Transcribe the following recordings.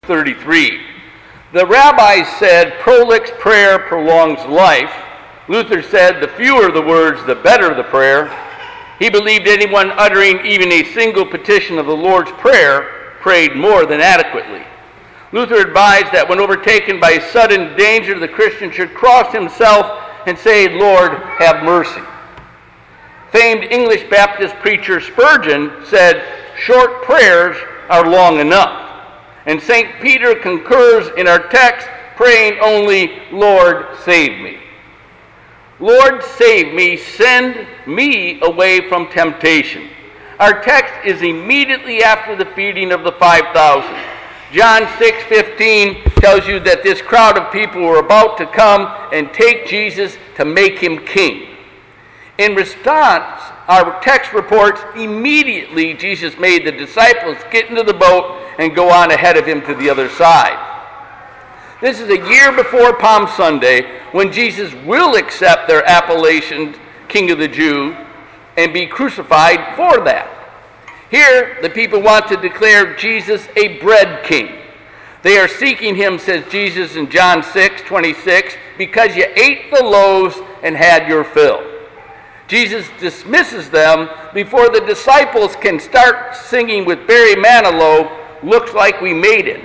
33. The rabbis said prolix prayer prolongs life. Luther said the fewer the words, the better the prayer. He believed anyone uttering even a single petition of the Lord's Prayer prayed more than adequately. Luther advised that when overtaken by sudden danger, the Christian should cross himself and say, "Lord, have mercy." Famed English Baptist preacher Spurgeon said, "Short prayers are long enough." And St. Peter concurs in our text, praying only, "Lord, save me." Lord, save me, send me away from temptation. Our text is immediately after the feeding of the 5,000. John 6:15 tells you that this crowd of people were about to come and take Jesus to make him king. In response, our text reports immediately Jesus made the disciples get into the boat and go on ahead of him to the other side. This is a year before Palm Sunday, when Jesus will accept their appellation, King of the Jews, and be crucified for that. Here, the people want to declare Jesus a bread king. They are seeking him, says Jesus in John 6:26, because you ate the loaves and had your fill. Jesus dismisses them before the disciples can start singing with Barry Manilow, "Looks Like We Made It."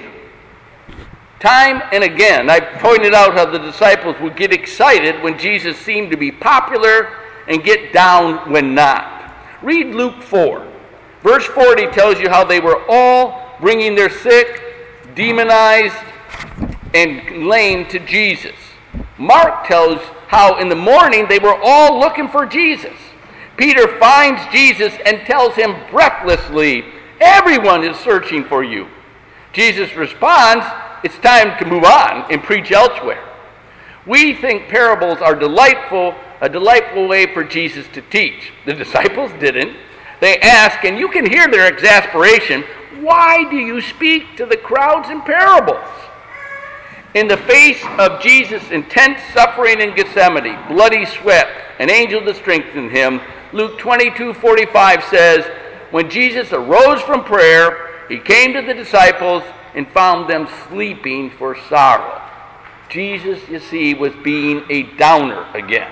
Time and again, I've pointed out how the disciples would get excited when Jesus seemed to be popular and get down when not. Read Luke 4. Verse 40 tells you how they were all bringing their sick, demonized, and lame to Jesus. Mark tells how in the morning they were all looking for Jesus. Peter finds Jesus and tells him breathlessly, "Everyone is searching for you." Jesus responds, "It's time to move on and preach elsewhere." We think parables are a delightful way for Jesus to teach. The disciples didn't. They ask, and you can hear their exasperation, "Why do you speak to the crowds in parables?" In the face of Jesus' intense suffering in Gethsemane, bloody sweat, an angel to strengthen him, Luke 22:45 says, when Jesus arose from prayer, he came to the disciples and found them sleeping for sorrow. Jesus, you see, was being a downer again.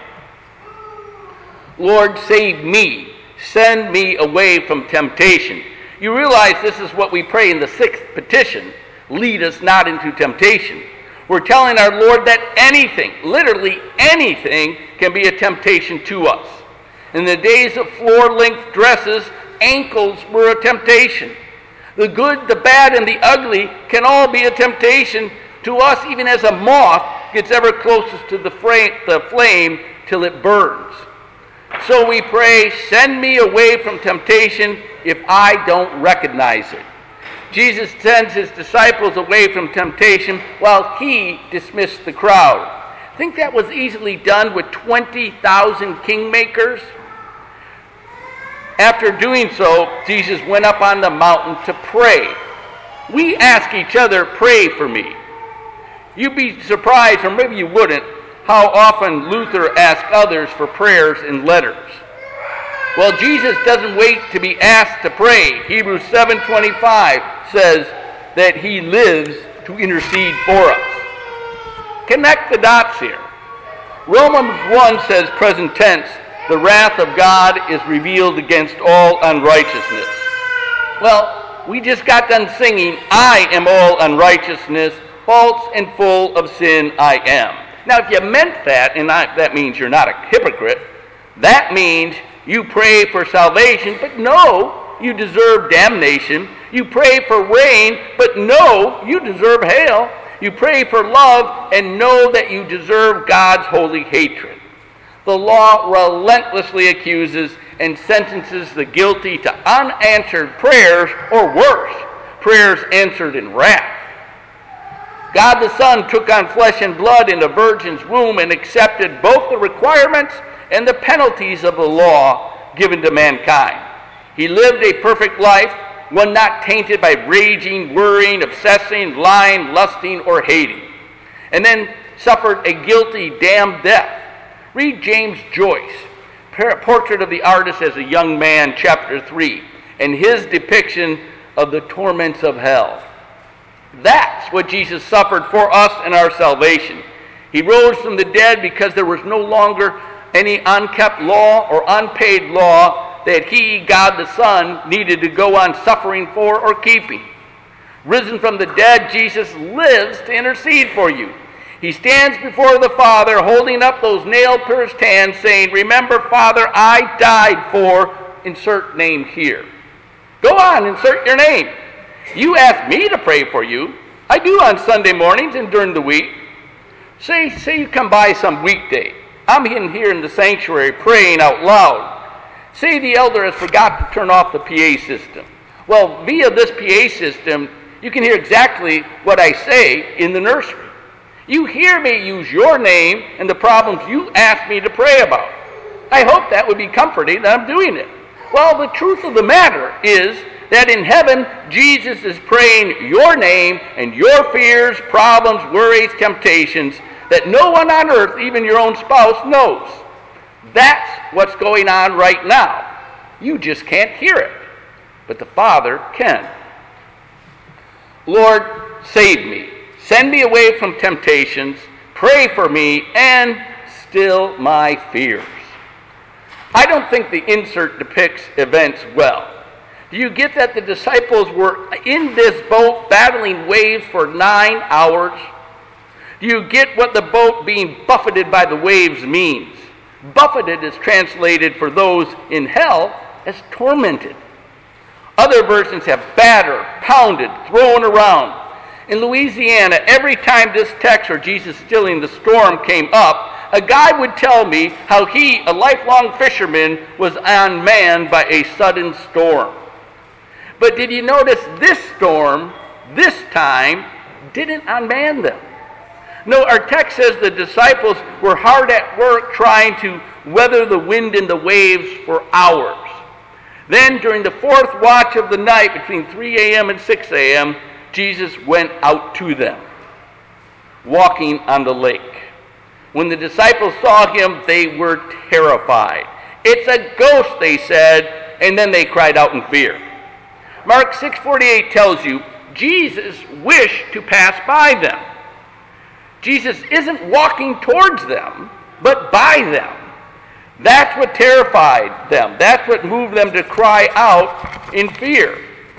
Lord, save me. Send me away from temptation. You realize this is what we pray in the 6th petition. Lead us not into temptation. We're telling our Lord that anything, literally anything, can be a temptation to us. In the days of floor-length dresses, ankles were a temptation. The good, the bad, and the ugly can all be a temptation to us, even as a moth gets ever closest to the flame till it burns. So we pray, send me away from temptation if I don't recognize it. Jesus sends his disciples away from temptation while he dismissed the crowd. Think that was easily done with 20,000 kingmakers? After doing so, Jesus went up on the mountain to pray. We ask each other, "Pray for me." You'd be surprised, or maybe you wouldn't, how often Luther asked others for prayers in letters. Well, Jesus doesn't wait to be asked to pray. Hebrews 7:25 says that he lives to intercede for us. Connect the dots here. Romans 1 says, present tense, the wrath of God is revealed against all unrighteousness. Well, we just got done singing, "I am all unrighteousness, false and full of sin I am." Now, if you meant that, and that means you're not a hypocrite, that means you pray for salvation, but no, you deserve damnation. You pray for rain, but no, you deserve hail. You pray for love, and know that you deserve God's holy hatred. The law relentlessly accuses and sentences the guilty to unanswered prayers, or worse, prayers answered in wrath. God the Son took on flesh and blood in a virgin's womb and accepted both the requirements and the penalties of the law given to mankind. He lived a perfect life, one not tainted by raging, worrying, obsessing, lying, lusting, or hating, and then suffered a guilty, damned death. Read James Joyce, Portrait of the Artist as a Young Man, chapter 3, and his depiction of the torments of hell. That's what Jesus suffered for us and our salvation. He rose from the dead because there was no longer any unkept law or unpaid law that he, God the Son, needed to go on suffering for or keeping. Risen from the dead, Jesus lives to intercede for you. He stands before the Father holding up those nail-pierced hands saying, "Remember, Father, I died for," insert name here. Go on, insert your name. You asked me to pray for you. I do on Sunday mornings and during the week. Say you come by some weekday. I'm in here in the sanctuary praying out loud. Say the elder has forgot to turn off the PA system. Well, via this PA system, you can hear exactly what I say in the nursery. You hear me use your name and the problems you asked me to pray about. I hope that would be comforting that I'm doing it. Well, the truth of the matter is that in heaven, Jesus is praying your name and your fears, problems, worries, temptations that no one on earth, even your own spouse, knows. That's what's going on right now. You just can't hear it, but the Father can. Lord, save me. Send me away from temptations. Pray for me and still my fears. I don't think the insert depicts events well. Do you get that the disciples were in this boat battling waves for 9 hours? Do you get what the boat being buffeted by the waves means? Buffeted is translated for those in hell as tormented. Other versions have battered, pounded, thrown around. In Louisiana, every time this text or Jesus stilling the storm came up, a guy would tell me how he, a lifelong fisherman, was unmanned by a sudden storm. But did you notice this storm, this time, didn't unman them? No, our text says the disciples were hard at work trying to weather the wind and the waves for hours. Then, during the fourth watch of the night, between 3 a.m. and 6 a.m., Jesus went out to them, walking on the lake. When the disciples saw him, they were terrified. "It's a ghost," they said, and then they cried out in fear. Mark 6:48 tells you Jesus wished to pass by them. Jesus isn't walking towards them, but by them. That's what terrified them. That's what moved them to cry out in fear.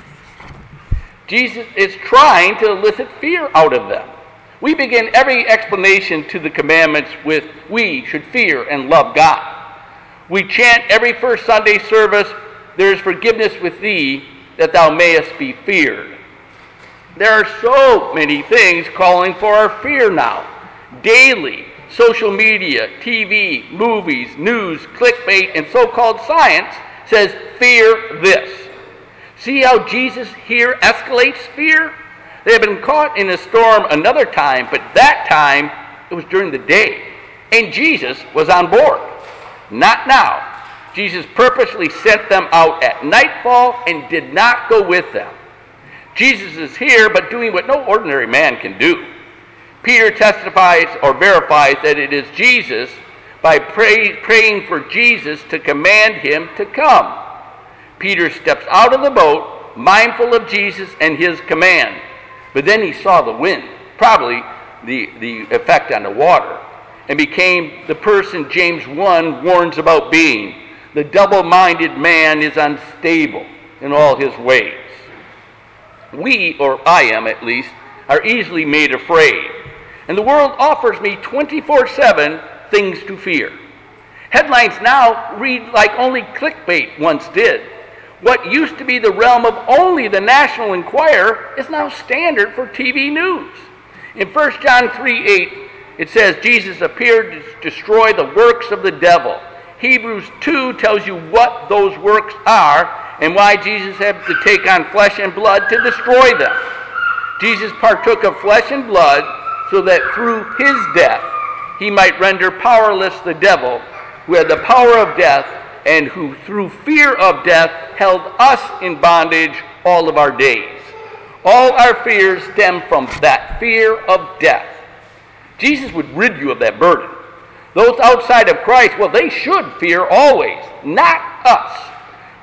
Jesus is trying to elicit fear out of them. We begin every explanation to the commandments with, "We should fear and love God." We chant every first Sunday service, "There is forgiveness with thee, that thou mayest be feared." There are so many things calling for our fear now. Daily, social media, TV, movies, news, clickbait, and so-called science says, "Fear this." See how Jesus here escalates fear? They had been caught in a storm another time, but that time it was during the day, and Jesus was on board. Not now. Jesus purposely sent them out at nightfall and did not go with them. Jesus is here, but doing what no ordinary man can do. Peter testifies or verifies that it is Jesus by praying for Jesus to command him to come. Peter steps out of the boat, mindful of Jesus and his command. But then he saw the wind, probably the effect on the water, and became the person James 1 warns about being. The double-minded man is unstable in all his ways. We, or I am at least, are easily made afraid. And the world offers me 24/7 things to fear. Headlines now read like only clickbait once did. What used to be the realm of only the National Enquirer is now standard for TV news. In 1 John 3:8, it says, Jesus appeared to destroy the works of the devil. Hebrews 2 tells you what those works are and why Jesus had to take on flesh and blood to destroy them. Jesus partook of flesh and blood so that through his death he might render powerless the devil, who had the power of death and who through fear of death held us in bondage all of our days. All our fears stem from that fear of death. Jesus would rid you of that burden. Those outside of Christ, well, they should fear always, not us.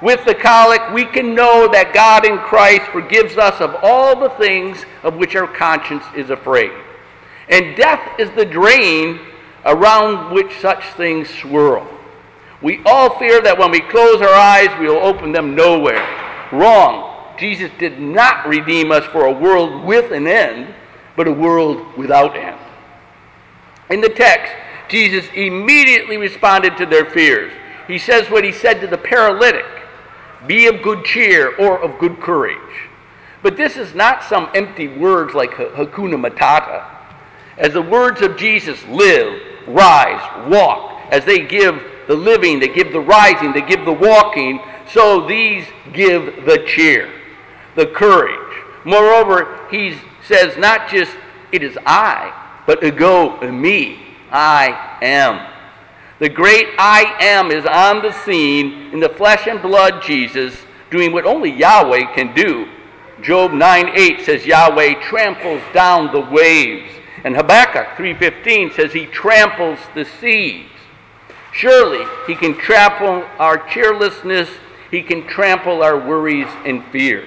With the collect, we can know that God in Christ forgives us of all the things of which our conscience is afraid. And death is the drain around which such things swirl. We all fear that when we close our eyes, we will open them nowhere. Wrong. Jesus did not redeem us for a world with an end, but a world without end. In the text, Jesus immediately responded to their fears. He says what he said to the paralytic: be of good cheer, or of good courage. But this is not some empty words like Hakuna Matata. As the words of Jesus live, rise, walk, as they give the living, they give the rising, they give the walking, so these give the cheer, the courage. Moreover, he says not just it is I, but ego eimi, I am. The great I am is on the scene in the flesh and blood Jesus, doing what only Yahweh can do. Job 9:8 says Yahweh tramples down the waves. And Habakkuk 3:15 says he tramples the seas. Surely he can trample our cheerlessness. He can trample our worries and fears.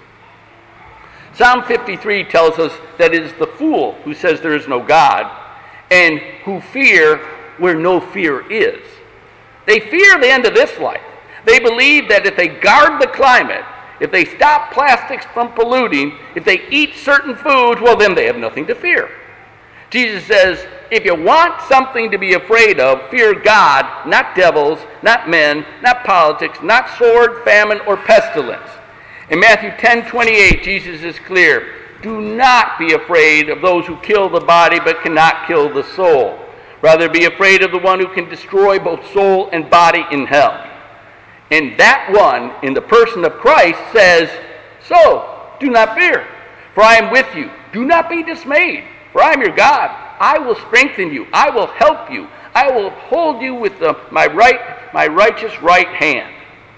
Psalm 53 tells us that it is the fool who says there is no God, and who fear where no fear is. They fear the end of this life. They believe that if they guard the climate, if they stop plastics from polluting, if they eat certain foods, well, then they have nothing to fear. Jesus says, if you want something to be afraid of, fear God, not devils, not men, not politics, not sword, famine, or pestilence. In Matthew 10:28, Jesus is clear. Do not be afraid of those who kill the body but cannot kill the soul. Rather, be afraid of the one who can destroy both soul and body in hell. And that one, in the person of Christ, says, so, do not fear, for I am with you. Do not be dismayed, for I am your God. I will strengthen you. I will help you. I will uphold you with my righteous right hand.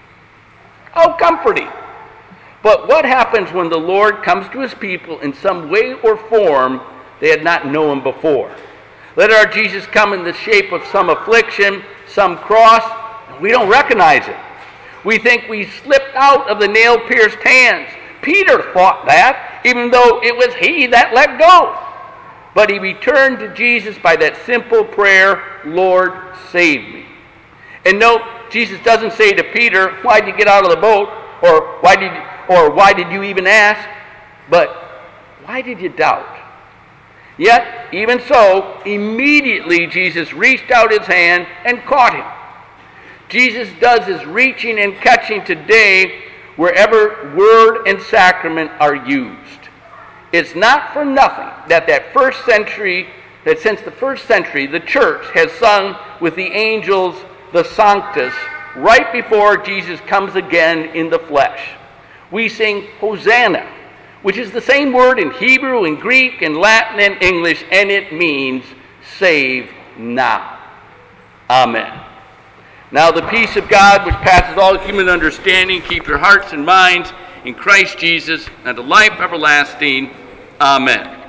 How comforting. But what happens when the Lord comes to his people in some way or form they had not known before? Let our Jesus come in the shape of some affliction, some cross, and we don't recognize it. We think we slipped out of the nail-pierced hands. Peter thought that, even though it was he that let go. But he returned to Jesus by that simple prayer, Lord, save me. And note, Jesus doesn't say to Peter, why'd you get out of the boat? Or why did you even ask? But why did you doubt? Yet, even so, immediately Jesus reached out his hand and caught him. Jesus does his reaching and catching today wherever word and sacrament are used. It's not for nothing that since the first century, the church has sung with the angels the Sanctus right before Jesus comes again in the flesh. We sing Hosanna, which is the same word in Hebrew and Greek and Latin and English, and it means save now. Amen. Now the peace of God, which passes all human understanding, keep your hearts and minds in Christ Jesus unto life everlasting. Amen.